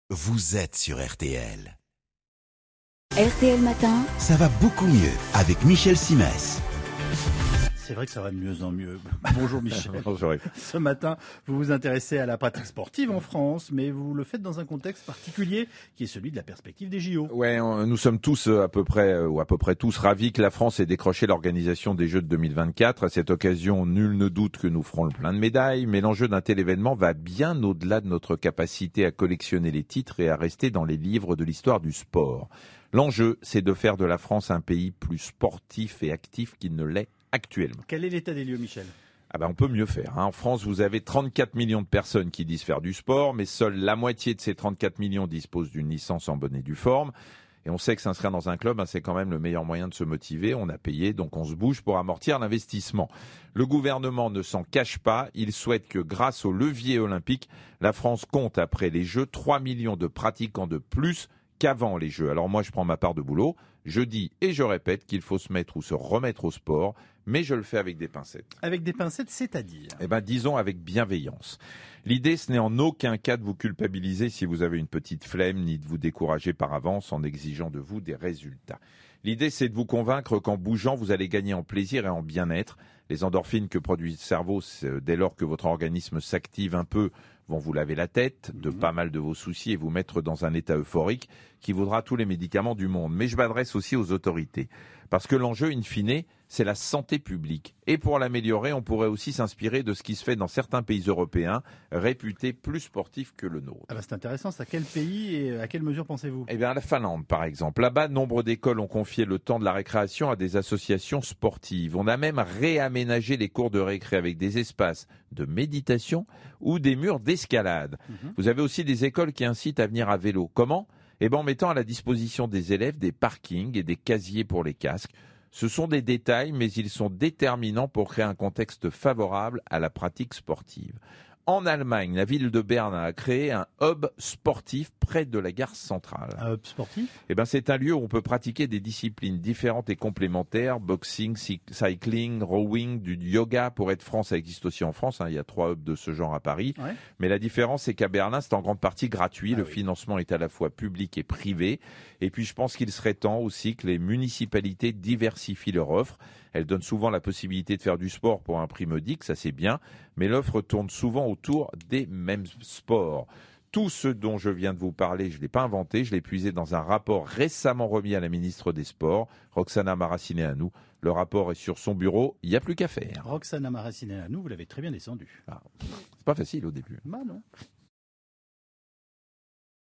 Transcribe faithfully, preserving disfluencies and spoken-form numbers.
Vous êtes sur R T L. R T L Matin. Ça va beaucoup mieux avec Michel Simès. C'est vrai que ça va de mieux en mieux. Bonjour Michel. Bonjour. Ce matin, vous vous intéressez à la pratique sportive en France, mais vous le faites dans un contexte particulier qui est celui de la perspective des J O. Ouais, on, nous sommes tous euh, à peu près, euh, ou à peu près tous ravis que la France ait décroché l'organisation des Jeux de deux mille vingt-quatre. À cette occasion, nul ne doute que nous ferons le plein de médailles, mais l'enjeu d'un tel événement va bien au-delà de notre capacité à collectionner les titres et à rester dans les livres de l'histoire du sport. L'enjeu, c'est de faire de la France un pays plus sportif et actif qu'il ne l'est actuellement. Quel est l'état des lieux, Michel ? Ah ben on peut mieux faire. Hein. En France, vous avez trente-quatre millions de personnes qui disent faire du sport, mais seule la moitié de ces trente-quatre millions disposent d'une licence en bonne et due forme. Et on sait que s'inscrire dans un club, hein, c'est quand même le meilleur moyen de se motiver. On a payé, donc on se bouge pour amortir l'investissement. Le gouvernement ne s'en cache pas. Il souhaite que grâce au levier olympique, la France compte après les Jeux trois millions de pratiquants de plus qu'avant les Jeux. Alors moi, je prends ma part de boulot. Je dis et je répète qu'il faut se mettre ou se remettre au sport, mais je le fais avec des pincettes. Avec des pincettes, c'est-à-dire ? Eh ben, disons avec bienveillance. L'idée, ce n'est en aucun cas de vous culpabiliser si vous avez une petite flemme, ni de vous décourager par avance en exigeant de vous des résultats. L'idée, c'est de vous convaincre qu'en bougeant, vous allez gagner en plaisir et en bien-être. Les endorphines que produit le cerveau, dès lors que votre organisme s'active un peu, vont vous laver la tête de pas mal de vos soucis et vous mettre dans un état euphorique qui vaudra tous les médicaments du monde. Mais je m'adresse aussi aux autorités. Parce que l'enjeu, in fine, c'est la santé publique. Et pour l'améliorer, on pourrait aussi s'inspirer de ce qui se fait dans certains pays européens, réputés plus sportifs que le nôtre. Ah bah c'est intéressant, c'est à quel pays et à quelle mesure pensez-vous ? Eh bien, la Finlande, par exemple. Là-bas, nombre d'écoles ont confié le temps de la récréation à des associations sportives. On a même réaménagé les cours de récré avec des espaces de méditation ou des murs d'escalade. Mmh. Vous avez aussi des écoles qui incitent à venir à vélo. Comment ? Eh bien, en mettant à la disposition des élèves des parkings et des casiers pour les casques. Ce sont des détails, mais ils sont déterminants pour créer un contexte favorable à la pratique sportive. En Allemagne, la ville de Berne a créé un hub sportif près de la gare centrale. Un hub sportif ? Eh ben, c'est un lieu où on peut pratiquer des disciplines différentes et complémentaires, boxing, cycling, rowing, du yoga. Pour être France, ça existe aussi en France. Hein, il y a trois hubs de ce genre à Paris. Ouais. Mais la différence, c'est qu'à Berlin, c'est en grande partie gratuit. Ah, Le oui. financement est à la fois public et privé. Et puis, je pense qu'il serait temps aussi que les municipalités diversifient leur offre. Elles donnent souvent la possibilité de faire du sport pour un prix modique, ça c'est bien, mais l'offre tourne souvent autour des mêmes sports. Tout ce dont je viens de vous parler, je ne l'ai pas inventé, je l'ai puisé dans un rapport récemment remis à la ministre des Sports, Roxana Maracineanu. Le rapport est sur son bureau, il n'y a plus qu'à faire. Roxana Maracineanu, vous l'avez très bien descendu. Ah, c'est pas facile au début. Bah non.